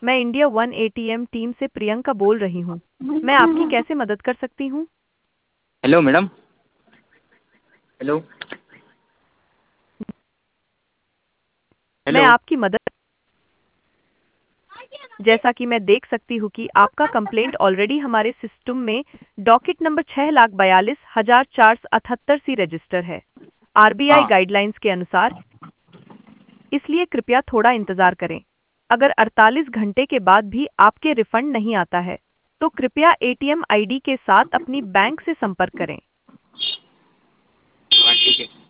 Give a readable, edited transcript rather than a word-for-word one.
मैं India one ATM team से प्रियंका बोल रही हूँ। मैं आपकी कैसे मदद कर सकती हूँ? Hello madam. हेलो। मैं हेलो। आपकी मदद जैसा कि मैं देख सकती हूँ कि आपका कंप्लेंट ऑलरेडी हमारे सिस्टम में डॉकेट नंबर 6,42,478 सी रजिस्टर है आरबीआई हाँ। गाइडलाइंस के अनुसार। इसलिए कृपया थोड़ा इंतजार करें। अगर 48 घंटे के बाद भी आपके रिफंड नहीं आता है तो कृपया एटीएम आईडी के साथ अपनी बैंक से संपर्क करें। हाँ ठीक है।